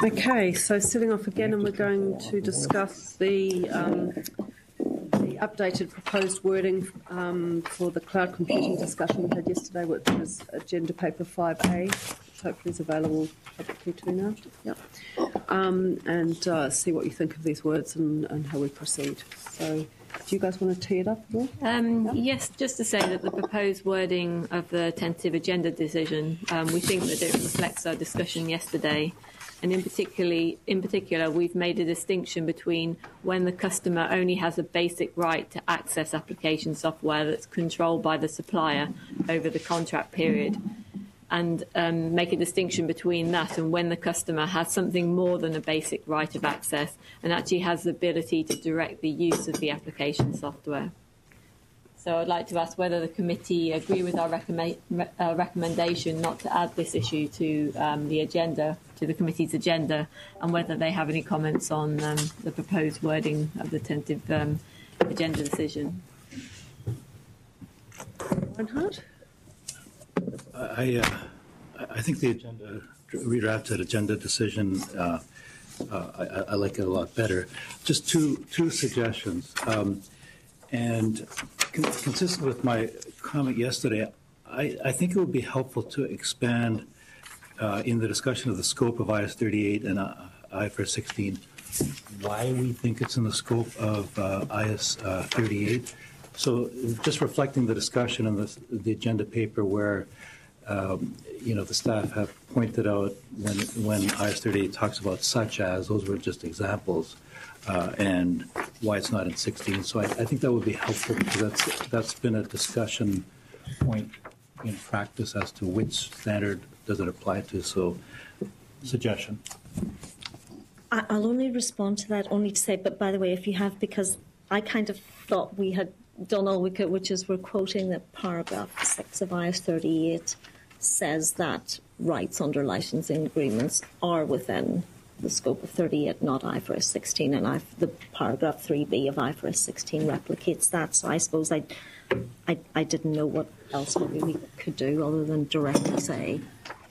Okay, so setting off again, and we're going to discuss the updated proposed wording for the cloud computing discussion we had yesterday, which was agenda paper 5A, which hopefully is available publicly too now. Yep. And see what you think of these words and how we proceed. So, do you guys want to tee it up at all? Yes, just to say that the proposed wording of the tentative agenda decision, we think that it reflects our discussion yesterday. And in particular, we've made a distinction between when the customer only has a basic right to access application software that's controlled by the supplier over the contract period, and make a distinction between that and when the customer has something more than a basic right of access and actually has the ability to direct the use of the application software. So I'd like to ask whether the committee agree with our recommendation not to add this issue to the agenda, to the committee's agenda, and whether they have any comments on the proposed wording of the tentative agenda decision. Reinhard? I think the redrafted agenda decision, I like it a lot better. Just two suggestions. And consistent with my comment yesterday, I think it would be helpful to expand in the discussion of the scope of IAS 38 and IFRS 16 why we think it's in the scope of IAS 38. So just reflecting the discussion in the agenda paper where the staff have pointed out when IAS 38 talks about such as, those were just examples. And why it's not in 16. So I think that would be helpful because that's been a discussion point in practice as to which standard does it apply to. So, suggestion. I'll only respond to that, only to say, but by the way, if you have, because I kind of thought we had done all we could, which is we're quoting that paragraph 6 of IAS 38 says that rights under licensing agreements are within the scope of 38, not IFRS 16, and the paragraph 3B of IFRS 16 replicates that. So I suppose I didn't know what else we could do other than directly say.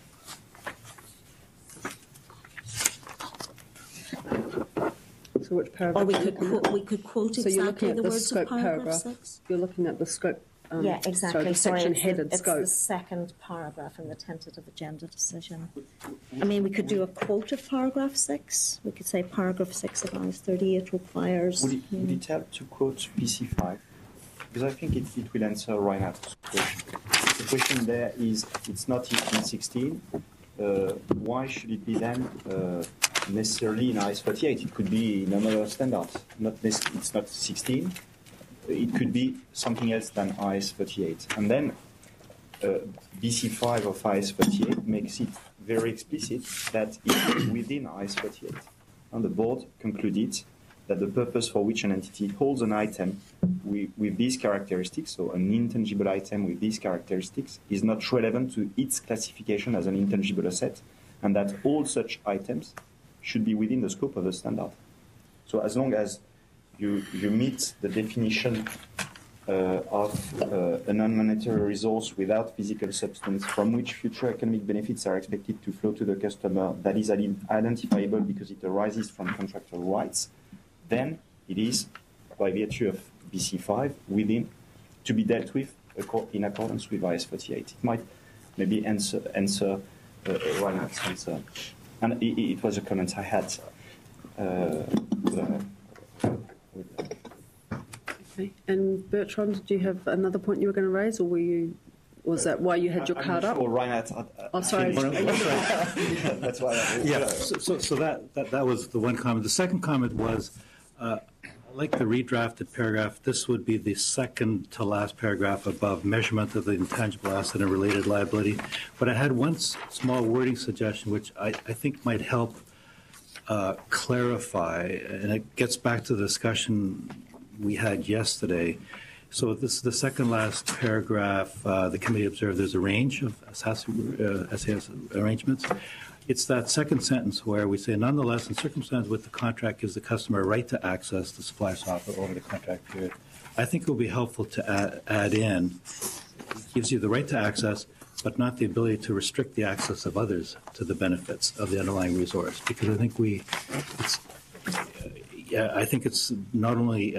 So which paragraph? Or we could quote so exactly the words scope of paragraph 6. You're looking at the scope. Yeah, exactly. Sorry, the section-headed scope. It's the second paragraph in the tentative agenda decision. I mean, we could do a quote of paragraph 6. We could say paragraph 6 of IAS 38 requires... Would it help to quote PC5? Because I think it will answer Reinhardt's question. The question there is, it's not in 16. Why should it be then necessarily in IAS 38? It could be in another standard. It's not 16. It could be something else than IAS 38. And then BC5 of IAS 38 makes it very explicit that it is within IAS 38. And the board concluded that the purpose for which an entity holds an item with these characteristics, so an intangible item with these characteristics, is not relevant to its classification as an intangible asset, and that all such items should be within the scope of the standard. So as long as you meet the definition of a non-monetary resource without physical substance from which future economic benefits are expected to flow to the customer that is identifiable because it arises from contractual rights, then it is, by virtue of BC5, within to be dealt with in accordance with IAS 38. It might maybe answer Reinhardt's answer. And it was a comment I had. Okay. And Bertrand, did you have another point you were going to raise, or was that why you had your card up? Or Reinhardt. Sorry. That's why. Yeah. So that was the one comment. The second comment was, like the redrafted paragraph, this would be the second to last paragraph above measurement of the intangible asset and related liability. But I had one small wording suggestion, which I think might help clarify, and it gets back to the discussion we had yesterday. So this is the second last paragraph. The committee observed there's a range of SAS arrangements. It's that second sentence where we say, nonetheless, in circumstances with the contract gives the customer a right to access the supply software over the contract period. I think it will be helpful to add in, it gives you the right to access, but not the ability to restrict the access of others to the benefits of the underlying resource. Because I think I think it's not only,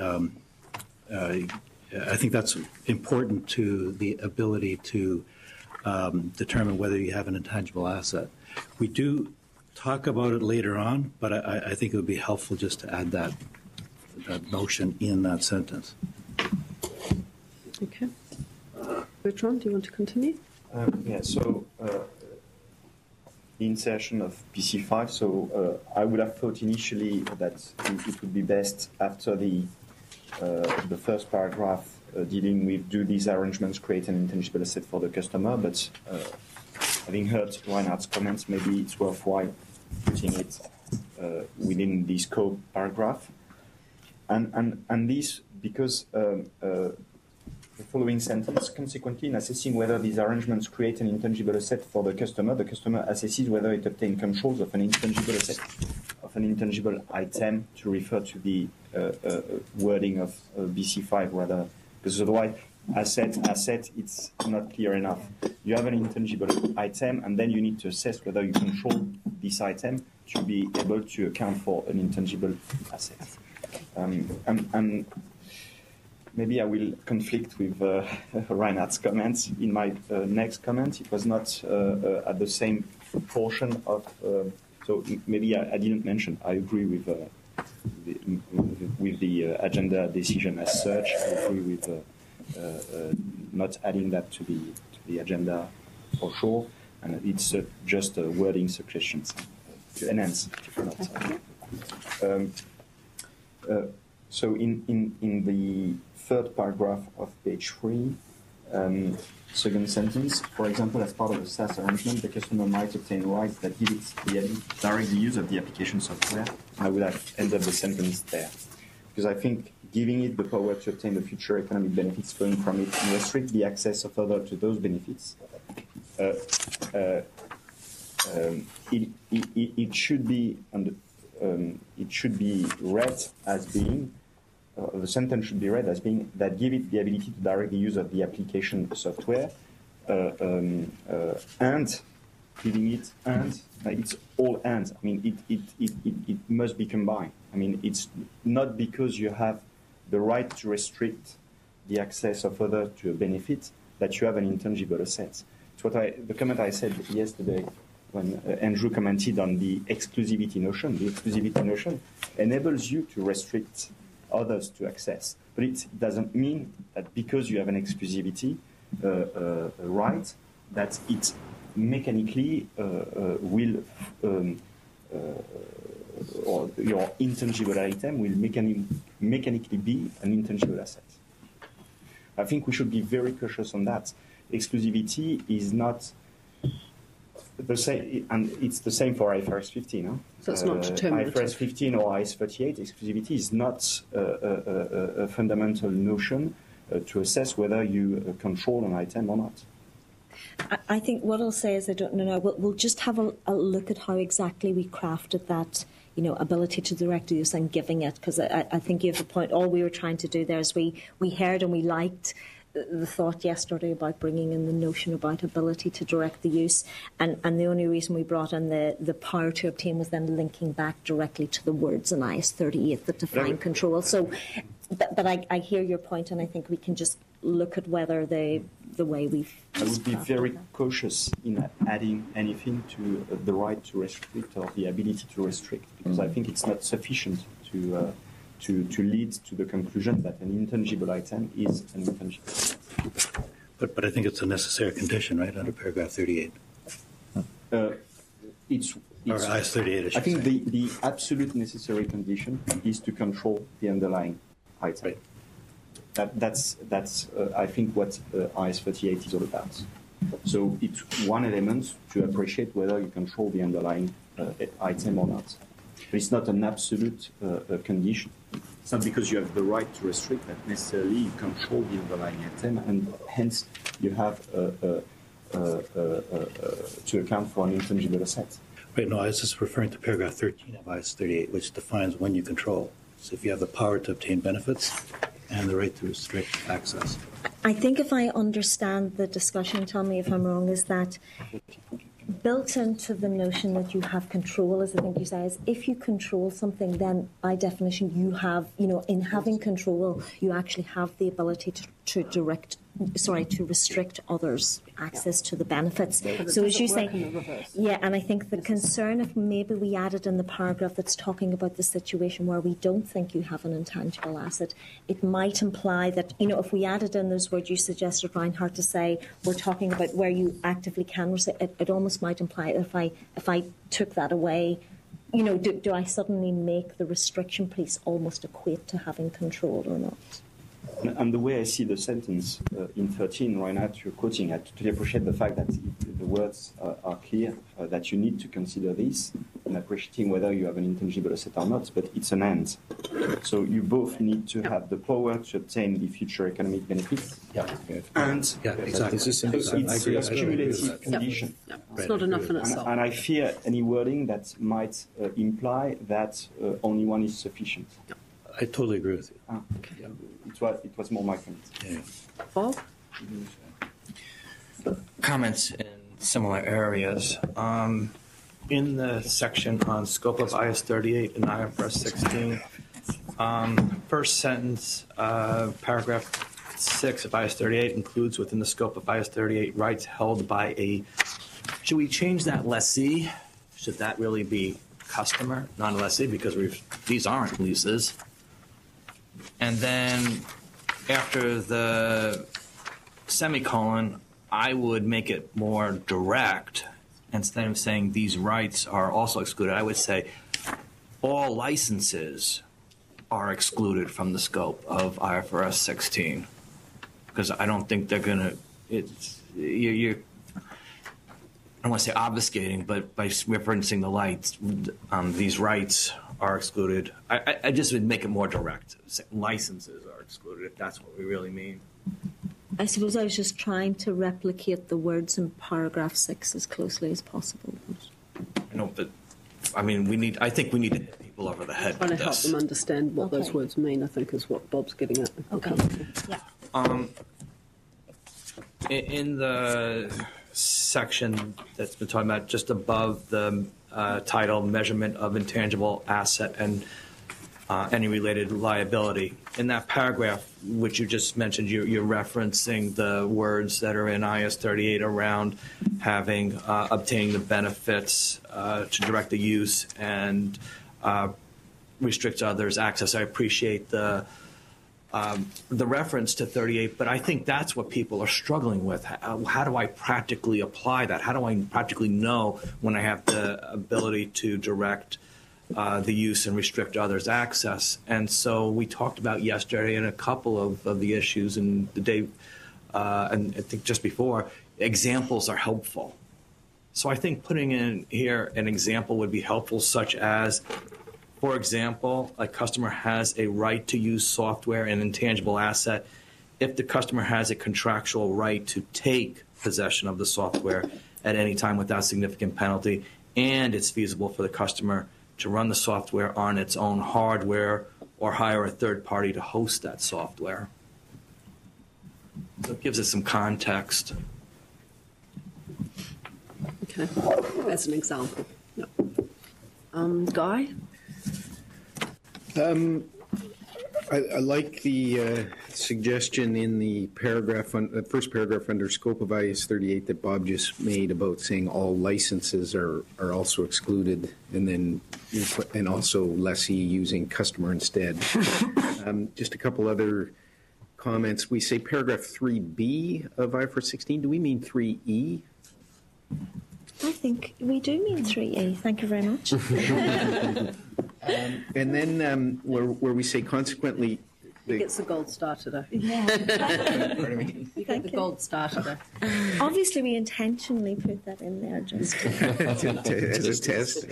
I think that's important to the ability to determine whether you have an intangible asset. We do talk about it later on, but I think it would be helpful just to add that notion in that sentence. Okay. Bertrand, do you want to continue? So the insertion of PC5, so I would have thought initially that it would be best after the first paragraph dealing with do these arrangements create an intangible asset for the customer, but having heard Reinhardt's comments, maybe it's worthwhile putting it within the scope paragraph. And this because the following sentence, consequently, in assessing whether these arrangements create an intangible asset for the customer assesses whether it obtains controls of an intangible asset, of an intangible item, to refer to the wording of BC5 rather, because otherwise, asset, it's not clear enough. You have an intangible item, and then you need to assess whether you control this item to be able to account for an intangible asset. And maybe I will conflict with Reinhardt's comments. In my next comment, it was not at the same portion of. So maybe I didn't mention. I agree with the agenda decision as such. I agree with not adding that to the agenda for sure, and it's just a wording suggestions to enhance. So in the third paragraph of page 3, second sentence, for example, as part of a SaaS arrangement, the customer might obtain rights that give it the ability to direct the use of the application software. I would have ended the sentence there, because I think giving it the power to obtain the future economic benefits flowing from it and restrict the access of others to those benefits, it should be read as being. The sentence should be read as being that give it the ability to direct the use of the application software, and giving it and it's all and. I mean, it must be combined. I mean, it's not because you have the right to restrict the access of others to a benefit that you have an intangible asset. It's the comment I said yesterday when Andrew commented on the exclusivity notion. The exclusivity notion enables you to restrict others to access, but it doesn't mean that because you have an exclusivity right that it mechanically will or your intangible item will mechanically be an intangible asset. I think we should be very cautious on that. Exclusivity is not the same, and it's the same for IFRS 15. Huh? So it's not determinative. IFRS 15 or IAS 38, exclusivity is not a fundamental notion to assess whether you control an item or not. I think what I'll say is I don't know. We'll just have a look at how exactly we crafted that, ability to direct use and giving it, because I think you have a point. All we were trying to do there is we heard and we liked the thought yesterday about bringing in the notion about ability to direct the use, and the only reason we brought in the power to obtain was then linking back directly to the words in IAS 38 that define control. So, but I hear your point, and I think we can just look at whether the way we've. I would be very cautious in adding anything to the right to restrict or the ability to restrict, because I think it's not sufficient to lead to the conclusion that an intangible item is an intangible asset. But I think it's a necessary condition, right, under paragraph 38? It's or IAS 38, I think the absolute necessary condition is to control the underlying item. Right. That's I think what IAS 38 is all about. So it's one element to appreciate whether you control the underlying item or not. But it's not an absolute condition. It's not because you have the right to restrict that necessarily you control the underlying item, and hence you have to account for an intangible asset. Right, no, I was just referring to paragraph 13 of IAS 38, which defines when you control. So if you have the power to obtain benefits, and the right to restrict access. I think if I understand the discussion, tell me if I'm wrong, is that built into the notion that you have control, as I think you say, is if you control something, then by definition you have, in having control, you actually have the ability to restrict others' access to the benefits. So as you say, yeah, and I think the concern, if maybe we added in the paragraph that's talking about the situation where we don't think you have an intangible asset, it might imply that, if we added in those words you suggested, Reinhardt, to say we're talking about where you actively can restrict, it almost might imply that if I took that away, do I suddenly make the restriction piece almost equate to having control or not? And the way I see the sentence in 13, Reinhardt, you're quoting, I totally appreciate the fact that the words are clear, that you need to consider this, and appreciating whether you have an intangible asset or not, but it's an and. So you both need to have the power to obtain the future economic benefits. Yeah. And Exactly. it's a cumulative condition. Yeah. It's not enough in itself. And I fear any wording that might imply that only one is sufficient. Yeah. I totally agree with you. Okay. Yeah. It was more my comment. Yeah. Bob? Comments in similar areas. In the section on scope of IS 38 and IFRS 16, first sentence, paragraph 6 of IS 38 includes within the scope of IS 38 rights held by a, should we change that lessee? Should that really be customer, not a lessee, because these aren't leases. And then after the semicolon, I would make it more direct. Instead of saying these rights are also excluded, I would say all licenses are excluded from the scope of IFRS 16. Because I don't think they're going to, you're I don't want to say obfuscating, but by referencing the rights, these rights are excluded. I just would make it more direct. Licenses are excluded, if that's what we really mean. I suppose I was just trying to replicate the words in paragraph 6 as closely as possible. I know, but I mean, I think we need to hit people over the head Trying with to help this. them understand what those Okay. words mean, I think, is what Bob's getting at. Okay. Yeah. In the section that's been talking about just above the title, measurement of intangible asset and any related liability, in that paragraph, which you just mentioned, you're referencing the words that are in IS 38 around having obtaining the benefits to direct the use and restrict others' access. I appreciate the reference to 38, but I think that's what people are struggling with. How do I practically apply that? How do I practically know when I have the ability to direct the use and restrict others' access? And so we talked about yesterday and a couple of the issues, and the day, and I think just before, examples are helpful. So I think putting in here an example would be helpful, such as, for example, a customer has a right to use software and intangible asset if the customer has a contractual right to take possession of the software at any time without significant penalty, and it's feasible for the customer to run the software on its own hardware or hire a third party to host that software. So it gives us some context. Okay, as an example. Yep. Guy? I like the suggestion in the paragraph, the first paragraph under scope of IS 38 that Bob just made about saying all licenses are also excluded, and then and also lessee using customer instead. Just a couple other comments. We say paragraph 3B of IFRS 16. Do we mean 3E? I think we do mean 3A. Thank you very much. And then where we say consequently, He gets the gold star today. Yeah. pardon me? You get the gold star today. Obviously, we intentionally put that in there just As a test.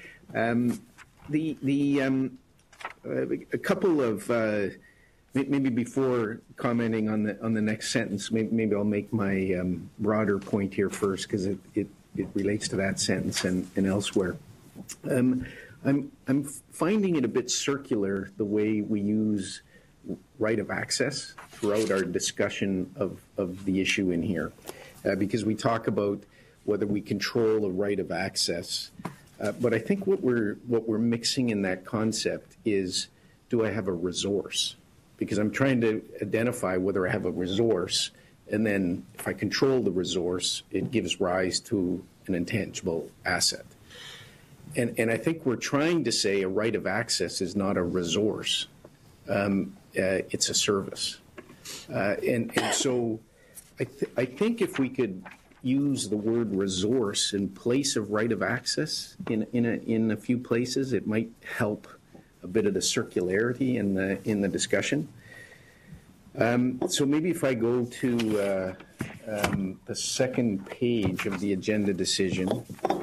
A couple of maybe before commenting on the next sentence, maybe I'll make my broader point here first, because it relates to that sentence and elsewhere. I'm finding it a bit circular, the way we use right of access throughout our discussion of the issue in here, because we talk about whether we control a right of access. But I think what we're mixing in that concept is, do I have a resource? Because I'm trying to identify whether I have a resource, and then if I control the resource, it gives rise to an intangible asset. And I think we're trying to say a right of access is not a resource. It's a service. And so I think if we could use the word resource in place of right of access in a few places, it might help a bit of the circularity in the discussion. So maybe if I go to the second page of the agenda decision,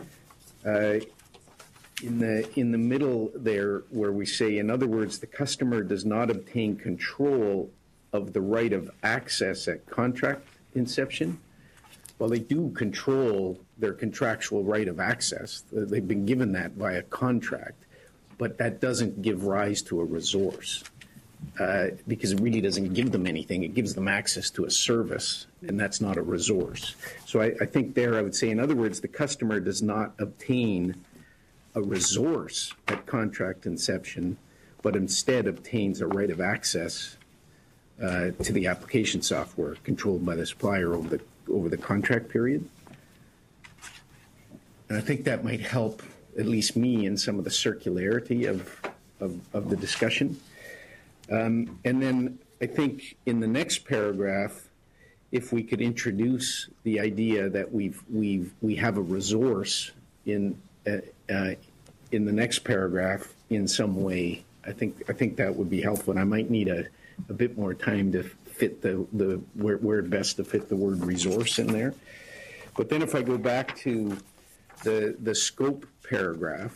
in the middle there, where we say, in other words, the customer does not obtain control of the right of access at contract inception. Well, they do control their contractual right of access. They've been given that by a contract, but that doesn't give rise to a resource, because it really doesn't give them anything. It gives them access to a service, and that's not a resource. So I think there I would say, in other words, the customer does not obtain a resource at contract inception, but instead obtains a right of access to the application software controlled by the supplier over the contract period. And I think that might help at least me in some of the circularity of the discussion. And then I think in the next paragraph, if we could introduce the idea that we have a resource in the next paragraph in some way, I think that would be helpful. And I might need a bit more time to fit where best to fit the word resource in there. But then if I go back to the scope paragraph,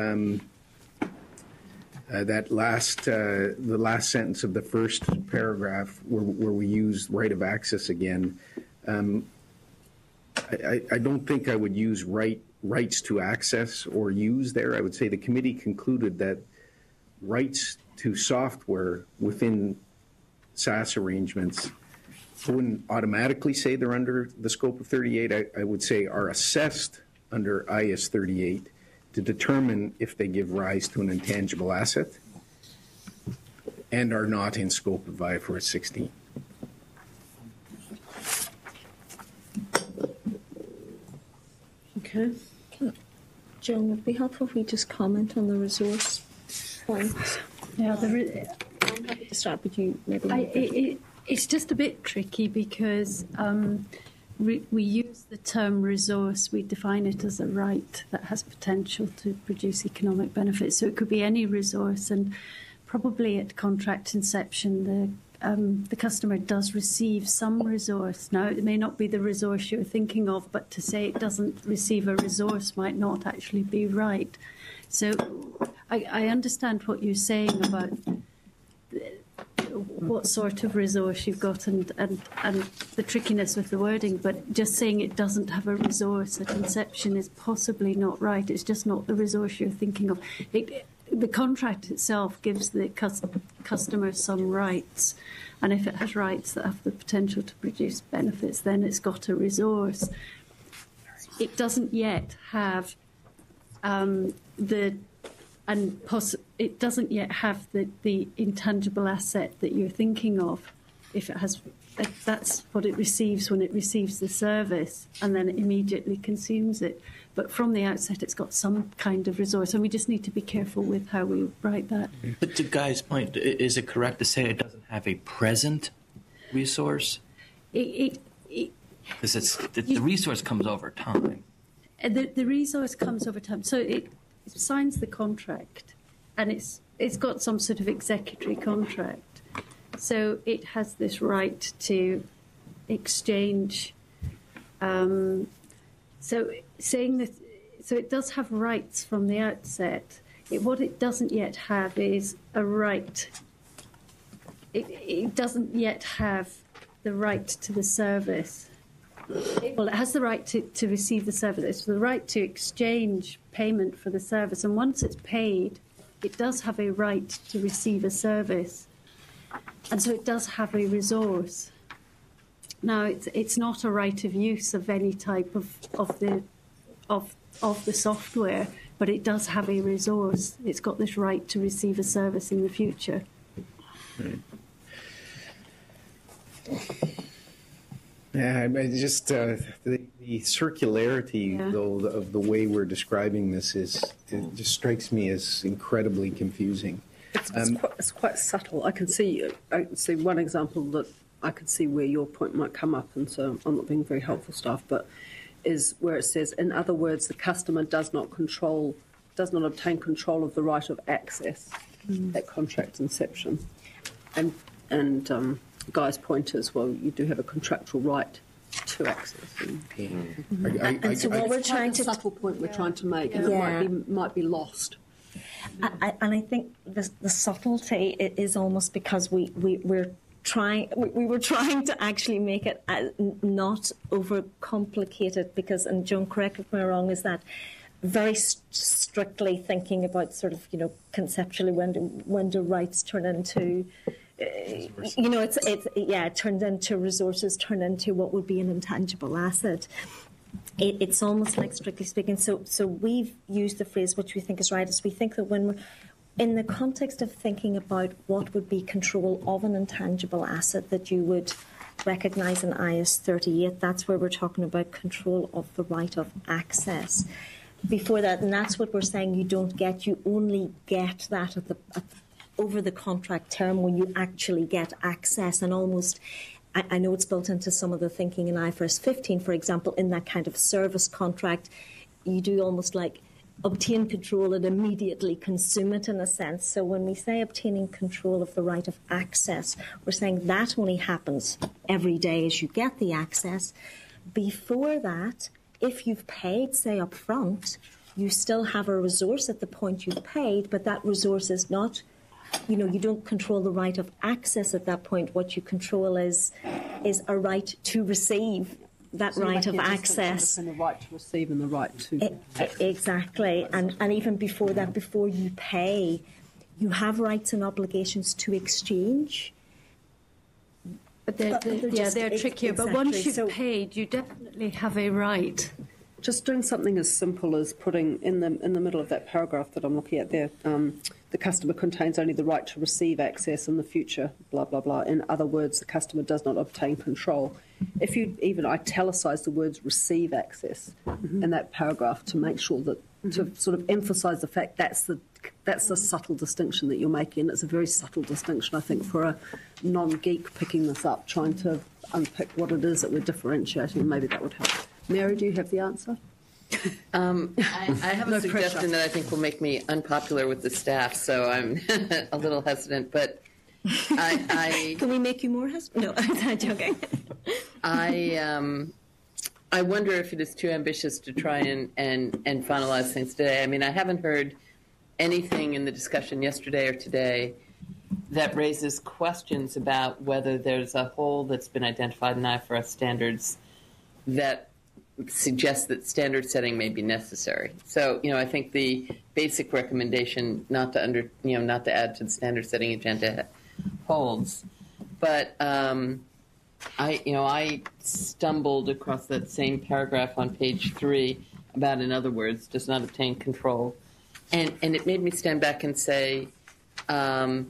the last sentence of the first paragraph where we use right of access again, I don't think I would use rights to access or use there. I would say the committee concluded that rights to software within SaaS arrangements, I wouldn't automatically say they're under the scope of 38. I would say are assessed under IAS 38 to determine if they give rise to an intangible asset and are not in scope of IFRS 16. Okay. Joan, would it be helpful if we just comment on the resource point? Yeah, I'm happy to start with you. Maybe it's just a bit tricky because we use the term resource, we define it as a right that has potential to produce economic benefits. So it could be any resource, and probably at contract inception, the customer does receive some resource. Now, it may not be the resource you're thinking of, but to say it doesn't receive a resource might not actually be right. So I understand what you're saying about what sort of resource you've got and the trickiness with the wording, but just saying it doesn't have a resource at inception is possibly not right. It's just not the resource you're thinking of. The contract itself gives the customer some rights, and if it has rights that have the potential to produce benefits, then it's got a resource. It doesn't yet have it doesn't yet have the intangible asset that you're thinking of. If it has, that's what it receives when it receives the service, and then it immediately consumes it. But from the outset, it's got some kind of resource, and we just need to be careful with how we write that. But to Guy's point, is it correct to say it doesn't have a present resource? Because the resource comes over time. The resource comes over time. So it signs the contract, and it's got some sort of executory contract. So it has this right to exchange. So saying that, so it does have rights from the outset. What it doesn't yet have is a right. It doesn't yet have the right to the service. Well, it has the right to receive the service. It's the right to exchange payment for the service. And once it's paid, it does have a right to receive a service. And so it does have a resource. Now, it's not a right of use of any type of the software, but it does have a resource. It's got this right to receive a service in the future. Right. Yeah, I just the circularity though of the way we're describing this it just strikes me as incredibly confusing. It's quite subtle. I can see one example that I could see where your point might come up, and so I'm not being very helpful, staff, but is where it says, in other words, the customer does not obtain control of the right of access at contract inception, and Guy's point is, well, you do have a contractual right to access. And so what we're trying to... subtle point we're trying to make, and it might be lost. And I think the subtlety is almost because we were trying to actually make it not overcomplicated, because, and Joan, correct me if I'm wrong, is that very strictly thinking about sort of, conceptually when do rights turn into... it turns into resources, turn into what would be an intangible asset. It's almost like, strictly speaking, so we've used the phrase, which we think is right, is we think that when we're in the context of thinking about what would be control of an intangible asset that you would recognise in IS 38, that's where we're talking about control of the right of access. Before that, and that's what we're saying you only get that over the contract term when you actually get access, and almost, I know it's built into some of the thinking in IFRS 15, for example, in that kind of service contract, you do almost like obtain control and immediately consume it in a sense. So when we say obtaining control of the right of access, we're saying that only happens every day as you get the access. Before that, if you've paid, say, up front, you still have a resource at the point you've paid, but that resource is not... you don't control the right of access at that point. What you control is a right to receive that right of access. And the right to receive and the right to... Exactly. And even before that, before you pay, you have rights and obligations to exchange. But they're trickier. But once you've paid, you definitely have a right. Just doing something as simple as putting in the middle of that paragraph that I'm looking at there, the customer contains only the right to receive access in the future, blah, blah, blah. In other words, the customer does not obtain control. If you even italicise the words receive access in that paragraph to make sure that, to sort of emphasise the fact that's the subtle distinction that you're making. It's a very subtle distinction, I think, for a non-geek picking this up, trying to unpick what it is that we're differentiating. Maybe that would help. Mary, do you have the answer? I have a suggestion that I think will make me unpopular with the staff, so I'm a little hesitant. But can we make you more hesitant? No, I'm not joking. I wonder if it is too ambitious to try and finalize things today. I mean, I haven't heard anything in the discussion yesterday or today that raises questions about whether there's a hole that's been identified in IFRS standards that suggests that standard setting may be necessary. So, I think the basic recommendation not to add to the standard setting agenda holds. But I stumbled across that same paragraph on page 3 about, in other words, does not obtain control, and it made me stand back and say, I'm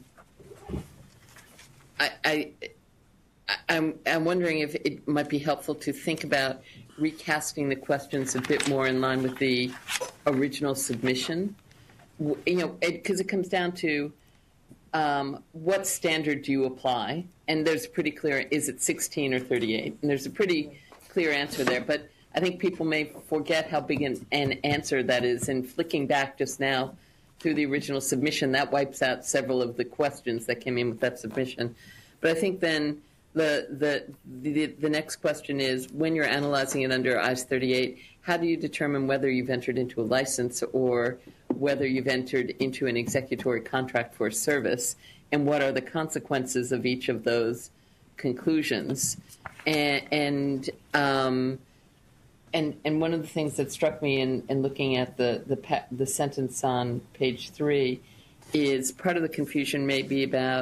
wondering if it might be helpful to think about recasting the questions a bit more in line with the original submission, because it comes down to what standard do you apply, and there's pretty clear, is it 16 or 38, and there's a pretty clear answer there, but I think people may forget how big an answer that is, and flicking back just now through the original submission, that wipes out several of the questions that came in with that submission. But I think then the next question is, when you're analyzing it under IS 38, how do you determine whether you've entered into a license or whether you've entered into an executory contract for a service, and what are the consequences of each of those conclusions? And one of the things that struck me in looking at the sentence on page 3 is part of the confusion may be about,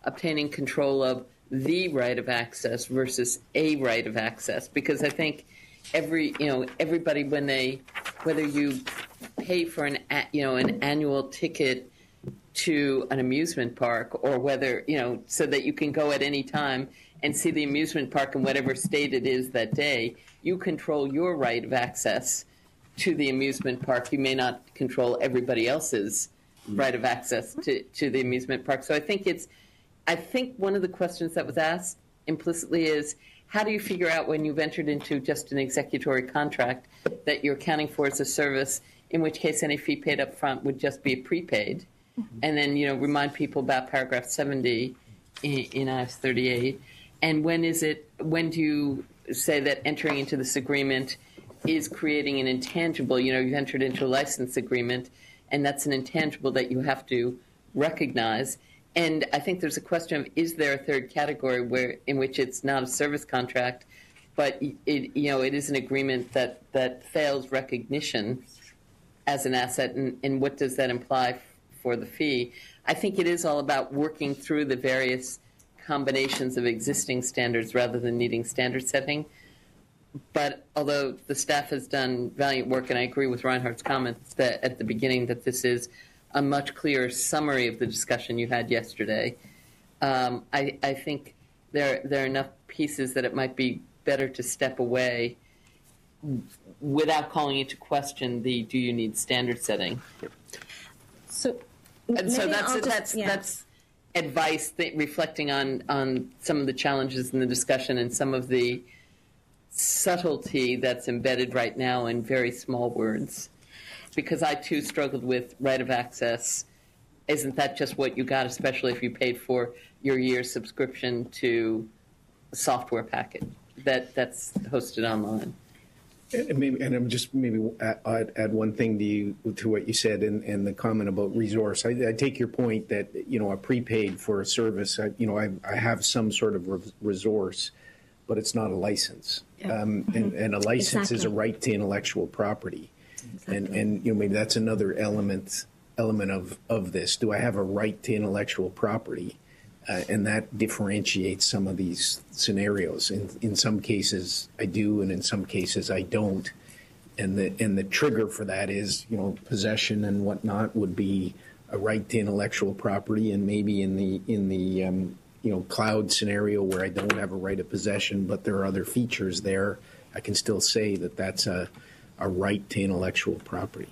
obtaining control of the right of access versus a right of access, because I think everybody, whether you pay for an annual ticket to an amusement park, or whether, so that you can go at any time and see the amusement park in whatever state it is that day, you control your right of access to the amusement park. You may not control everybody else's right of access to the amusement park. So I think one of the questions that was asked implicitly is, how do you figure out when you've entered into just an executory contract that you're accounting for as a service, in which case any fee paid up front would just be prepaid? And then, remind people about paragraph 70 in IS 38. And when do you say that entering into this agreement is creating an intangible? You've entered into a license agreement, and that's an intangible that you have to recognize. And I think there's a question of, is there a third category in which it's not a service contract, but it is an agreement that fails recognition as an asset, and what does that imply for the fee? I think it is all about working through the various combinations of existing standards rather than needing standard setting. But although the staff has done valiant work, and I agree with Reinhardt's comments at the beginning that this is a much clearer summary of the discussion you had yesterday, I think there are enough pieces that it might be better to step away without calling into question the do you need standard setting. So that's advice reflecting on some of the challenges in the discussion and some of the subtlety that's embedded right now in very small words. Because I too struggled with right of access. Isn't that just what you got, especially if you paid for your year's subscription to a software package that's hosted online? And I'm just add one thing to what you said and the comment about resource. I take your point that a prepaid for a service. I have some sort of resource, but it's not a license. Yeah. And a license is a right to intellectual property. Exactly. And maybe that's another element of this. Do I have a right to intellectual property? And that differentiates some of these scenarios. In some cases I do, and in some cases I don't. And the trigger for that is, possession and whatnot would be a right to intellectual property, and maybe in the cloud scenario where I don't have a right of possession, but there are other features there, I can still say that that's a right to intellectual property.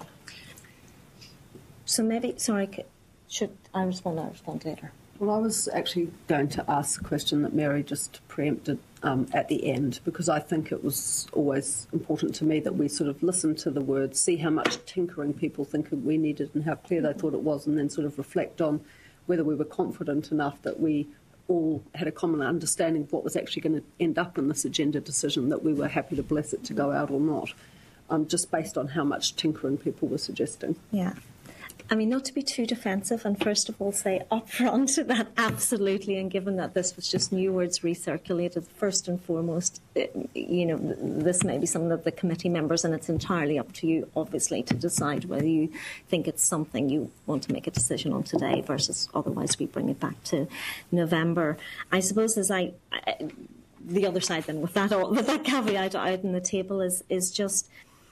So should I respond? I'll respond later. Well, I was actually going to ask a question that Mary just preempted at the end, because I think it was always important to me that we sort of listen to the words, see how much tinkering people think we needed and how clear they thought it was, and then sort of reflect on whether we were confident enough that we all had a common understanding of what was actually going to end up in this agenda decision, that we were happy to bless it to go out or not, just based on how much tinkering people were suggesting. Yeah. I mean, not to be too defensive, and first of all say up front that absolutely, and given that this was just new words recirculated, first and foremost, this may be something that the committee members, and it's entirely up to you, obviously, to decide whether you think it's something you want to make a decision on today versus otherwise we bring it back to November. I suppose the other side then, with that caveat out on the table is just...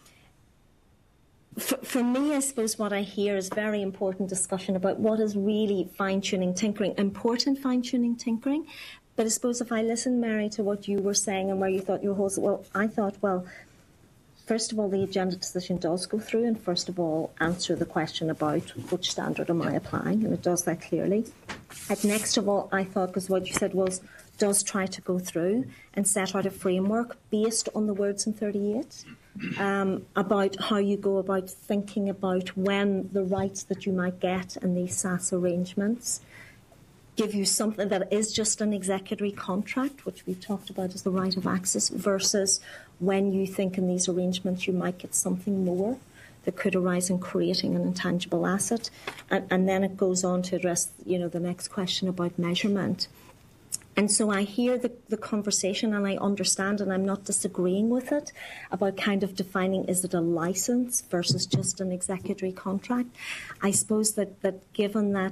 For me, I suppose what I hear is very important discussion about what is really fine-tuning tinkering, important fine-tuning tinkering. But I suppose if I listen, Mary, to what you were saying and where you thought you were I thought, first of all, the agenda decision does go through and first of all answer the question about which standard am I applying, and it does that clearly. And next of all, I thought, because what you said was, does try to go through and set out a framework based on the words in 38. About how you go about thinking about when the rights that you might get in these SaaS arrangements give you something that is just an executory contract, which we've talked about as the right of access, versus when you think in these arrangements you might get something more that could arise in creating an intangible asset. And then it goes on to address, the next question about measurement. And so I hear the conversation and I understand, and I'm not disagreeing with it, about kind of defining, is it a license versus just an executory contract? I suppose that given that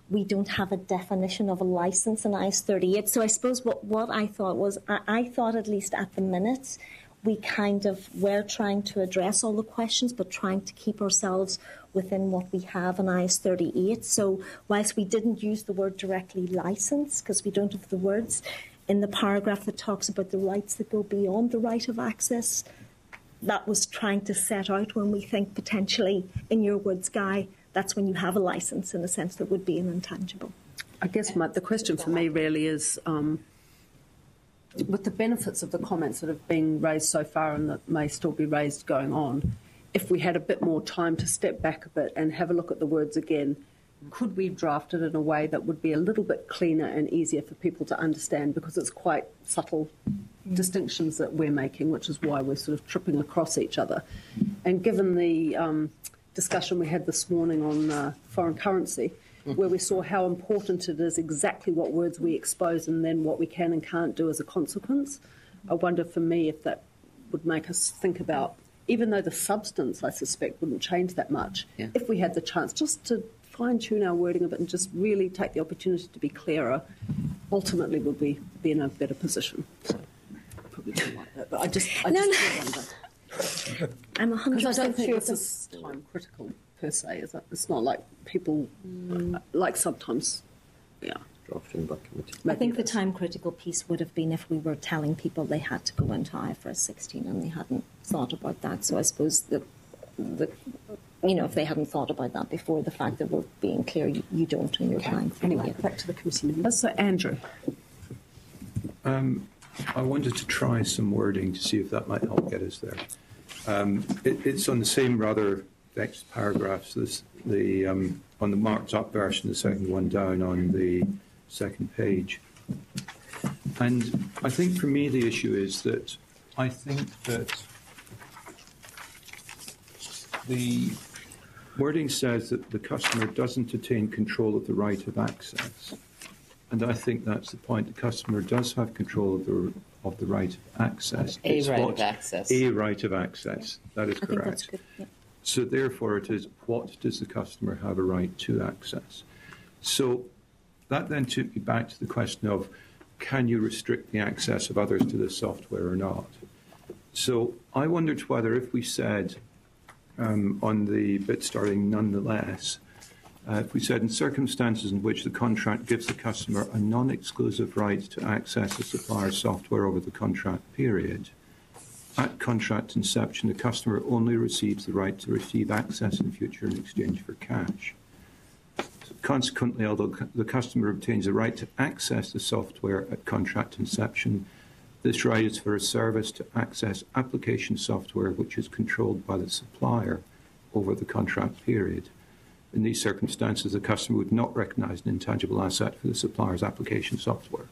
we don't have a definition of a license in IS38. So I suppose what I thought was, I thought at least at the minute, we kind of were trying to address all the questions, but trying to keep ourselves within what we have in IS38. So whilst we didn't use the word directly license, because we don't have the words, in the paragraph that talks about the rights that go beyond the right of access, that was trying to set out when we think potentially, in your words, Guy, that's when you have a license in a sense that would be an intangible. I guess the question for me really is, with the benefits of the comments that have been raised so far and that may still be raised going on, if we had a bit more time to step back a bit and have a look at the words again, could we draft it in a way that would be a little bit cleaner and easier for people to understand, because it's quite subtle distinctions that we're making, which is why we're sort of tripping across each other. And given the discussion we had this morning on foreign currency, where we saw how important it is exactly what words we expose and then what we can and can't do as a consequence, I wonder for me if that would make us think about, even though the substance, I suspect, wouldn't change that much, if we had the chance just to fine-tune our wording a bit and just really take the opportunity to be clearer, ultimately we'll be in a better position. So, probably don't like that, but I just wonder. I'm 100% Because I don't think sure this is time critical per se, is it? It's not like people, like sometimes, Drafting by committee. I think the time critical piece would have been if we were telling people they had to go into IFRS 16 and they hadn't thought about that. So I suppose that if they hadn't thought about that before, the fact that we're being clear, you don't in your time. Anyway, back to the committee members. So Andrew. I wanted to try some wording to see if that might help get us there. It's on the same rather vexed paragraphs as on the marked up version, the second one down on the second page. And I think for me the issue is that I think that the wording says that the customer doesn't attain control of the right of access. And I think that's the point. The customer does have control of the right of access. A right of access. A right of access. That is I correct. think that's good. Yeah. So therefore it is, what does the customer have a right to access? So that then took me back to the question of, can you restrict the access of others to this software or not? So I wondered whether if we said on the bit starting nonetheless, if we said in circumstances in which the contract gives the customer a non-exclusive right to access the supplier's software over the contract period, at contract inception, the customer only receives the right to receive access in future in exchange for cash. Consequently, although the customer obtains a right to access the software at contract inception, this right is for a service to access application software which is controlled by the supplier over the contract period. In these circumstances, the customer would not recognize an intangible asset for the supplier's application software.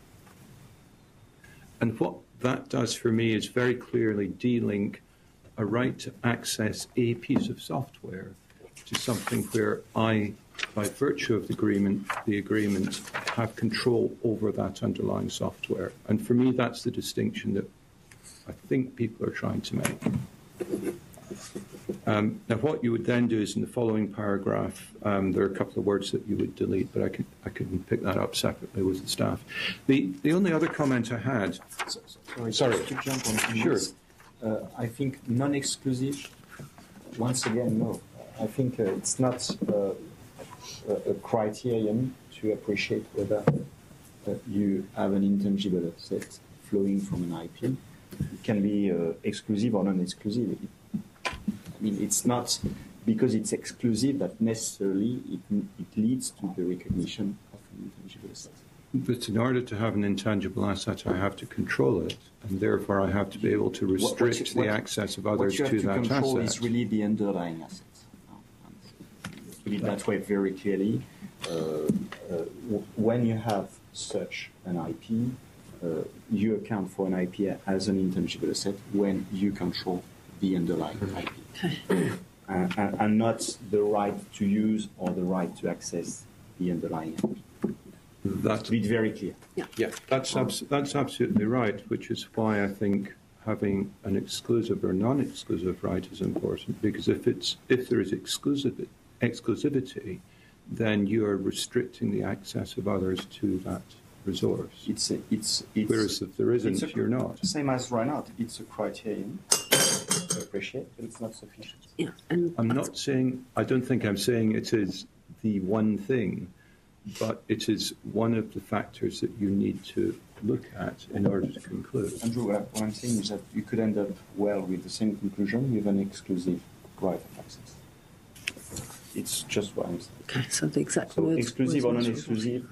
And what that does for me is very clearly de-link a right to access a piece of software to something where I, by virtue of the agreement, have control over that underlying software. And for me, that's the distinction that I think people are trying to make. Now, what you would then do is in the following paragraph, there are a couple of words that you would delete, but I couldn't pick that up separately with the staff. The only other comment I had... Sorry. To jump on Sure. this. I think non-exclusive, once again, no. I think it's not a criterion to appreciate whether you have an intangible asset flowing from an IP. It can be exclusive or non-exclusive. I mean, it's not because it's exclusive that necessarily it leads to the recognition of an intangible asset. But in order to have an intangible asset, I have to control it, and therefore I have to be able to restrict the access of others to that asset. What you have to control is really the underlying assets. To put it that way very clearly, when you have such an IP, you account for an IP as an intangible asset when you control the underlying IP. And not the right to use or the right to access the underlying IP. That's to be very clear. Yeah, that's absolutely right, which is why I think having an exclusive or non-exclusive right is important, because if there is exclusivity, then you are restricting the access of others to that resource. Whereas if there isn't, you're not. Same as right now. It's a criterion to appreciate, but it's not sufficient. Yeah, and I'm not saying, I don't think I'm saying it is the one thing, but it is one of the factors that you need to look at in order to conclude. Andrew, what I'm saying is that you could end up well with the same conclusion with an exclusive right of access. It's just what I'm saying. okay, so the exact So words. exclusive or words- non-exclusive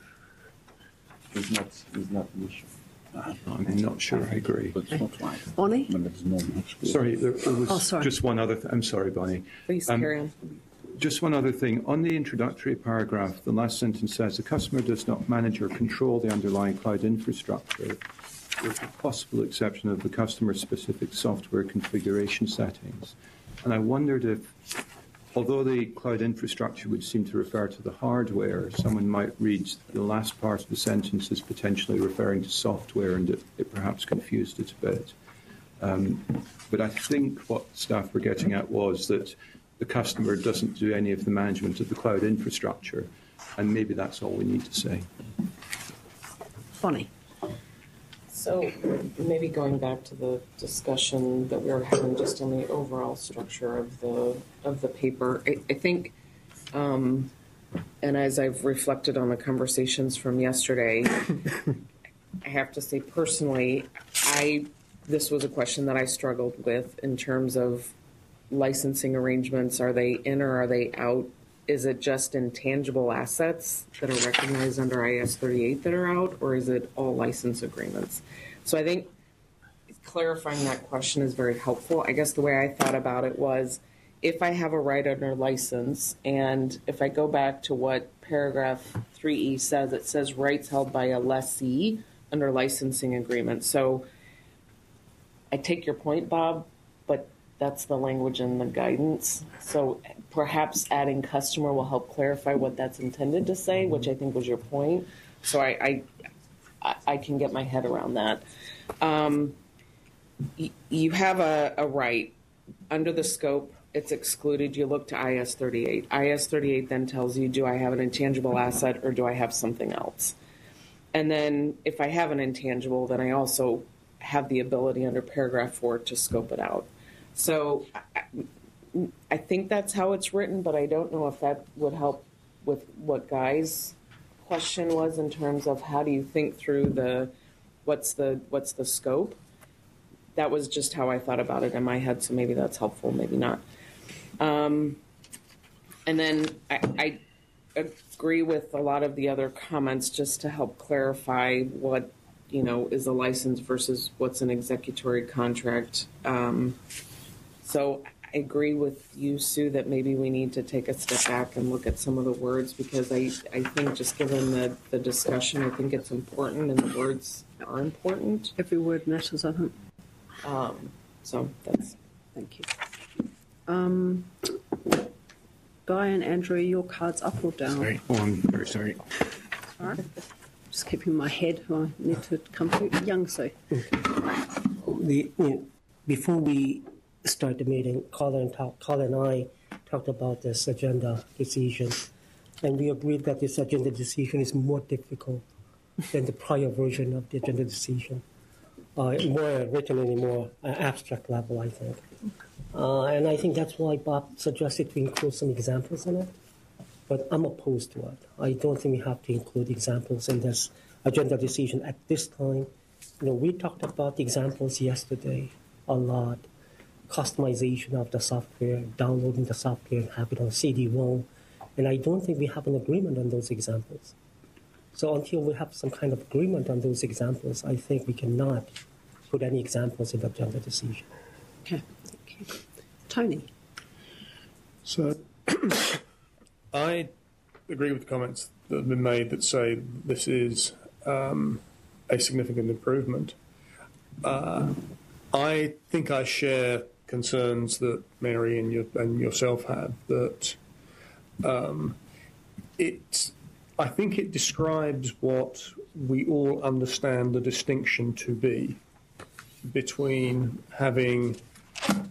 is not the issue. I'm not sure I agree. Bonnie? Sorry, there was sorry. just one other I'm sorry, Bonnie. Please carry on. Just one other thing. On the introductory paragraph, the last sentence says, the customer does not manage or control the underlying cloud infrastructure, with the possible exception of the customer-specific software configuration settings. And I wondered if, although the cloud infrastructure would seem to refer to the hardware, someone might read the last part of the sentence as potentially referring to software, and it perhaps confused it a bit. But I think what staff were getting at was that the customer doesn't do any of the management of the cloud infrastructure, and maybe that's all we need to say. Bonnie? So maybe going back to the discussion that we were having just on the overall structure of the paper, I think, and as I've reflected on the conversations from yesterday, I have to say personally, this was a question that I struggled with in terms of licensing arrangements. Are they in or are they out? Is it just intangible assets that are recognized under IAS 38 that are out, or is it all license agreements? So I think clarifying that question is very helpful. I guess the way I thought about it was, if I have a right under license, and if I go back to what paragraph 3E says, it says rights held by a lessee under licensing agreement. So I take your point, Bob, but that's the language in the guidance. So perhaps adding customer will help clarify what that's intended to say, which I think was your point. So I can get my head around that. You have a right. Under the scope, it's excluded. You look to IAS 38. IAS 38 then tells you, do I have an intangible asset or do I have something else? And then if I have an intangible, then I also have the ability under paragraph 4 to scope it out. So I think that's how it's written, but I don't know if that would help with what Guy's question was in terms of how do you think through what's the scope. That was just how I thought about it in my head, so maybe that's helpful, maybe not. And then I agree with a lot of the other comments just to help clarify what is a license versus what's an executory contract. So I agree with you, Sue, that maybe we need to take a step back and look at some of the words, because I think just given the discussion, I think it's important, and the words are important. Every word matters, I think. So that's... Thank you. Guy and Andrew, your cards up or down? Sorry. Oh, I'm very sorry. All right. Just keeping my head. I need to come to young, so. Before we start the meeting, Colin and I talked about this agenda decision, and we agreed that this agenda decision is more difficult than the prior version of the agenda decision. More written in a more abstract level, I think. And I think that's why Bob suggested to include some examples in it. But I'm opposed to it. I don't think we have to include examples in this agenda decision at this time. We talked about the examples yesterday a lot. Customization of the software, downloading the software and have it on CD-ROM. And I don't think we have an agreement on those examples. So until we have some kind of agreement on those examples, I think we cannot put any examples in the agenda decision. Okay, thank you. Tony? So I agree with the comments that have been made that say this is a significant improvement. I think I share concerns that Mary and yourself have, that I think it describes what we all understand the distinction to be between having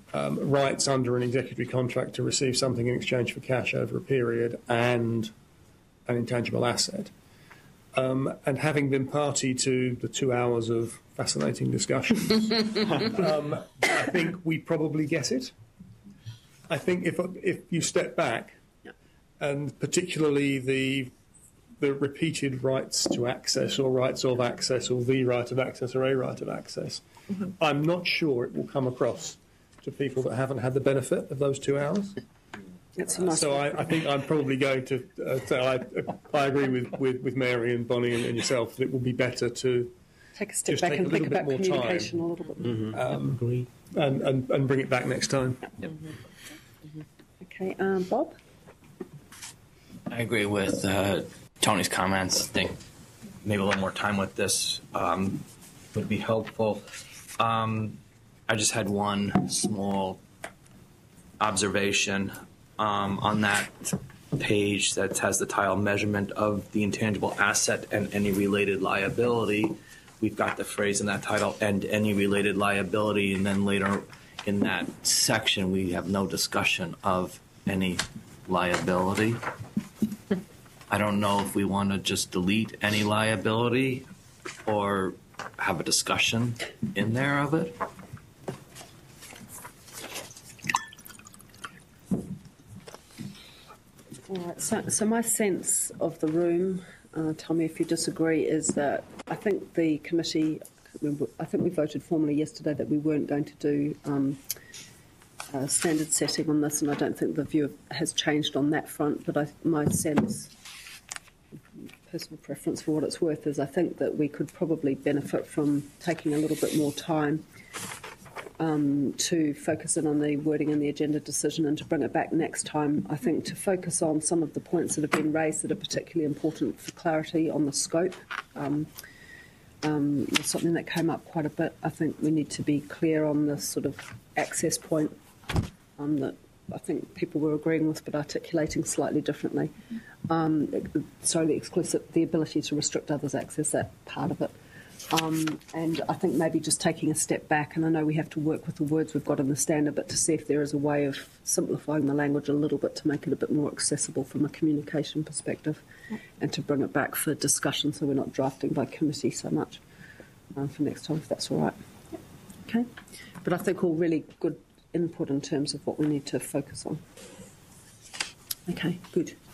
rights under an executory contract to receive something in exchange for cash over a period, and an intangible asset. And having been party to the 2 hours of fascinating discussions, I think we probably get it. I think if you step back, and particularly the repeated rights to access or rights of access or the right of access or a right of access, I'm not sure it will come across to people that haven't had the benefit of those 2 hours. So I think I'm probably going to say I agree with Mary and Bonnie and yourself that it will be better to take a step back and think about communication a little bit more. And bring it back next time. Okay, Bob? I agree with Tony's comments. I think maybe a little more time with this would be helpful. I just had one small observation on that page that has the title measurement of the intangible asset and any related liability. We've got the phrase in that title, and any related liability, and then later in that section we have no discussion of any liability. I don't know if we want to just delete any liability or have a discussion in there of it. All right, so my sense of the room, tell me if you disagree, is that I think the committee, I think we voted formally yesterday that we weren't going to do standard setting on this, and I don't think the view has changed on that front, but my sense, personal preference for what it's worth, is I think that we could probably benefit from taking a little bit more time to focus in on the wording in the agenda decision and to bring it back next time. I think to focus on some of the points that have been raised that are particularly important for clarity on the scope. Was something that came up quite a bit. I think we need to be clear on the sort of access point that I think people were agreeing with but articulating slightly differently. The ability to restrict others' access, that part of it. And I think maybe just taking a step back, and I know we have to work with the words we've got in the standard, but to see if there is a way of simplifying the language a little bit to make it a bit more accessible from a communication perspective, and to bring it back for discussion so we're not drafting by committee so much for next time, if that's all right. Okay. But I think all really good input in terms of what we need to focus on. Okay, good.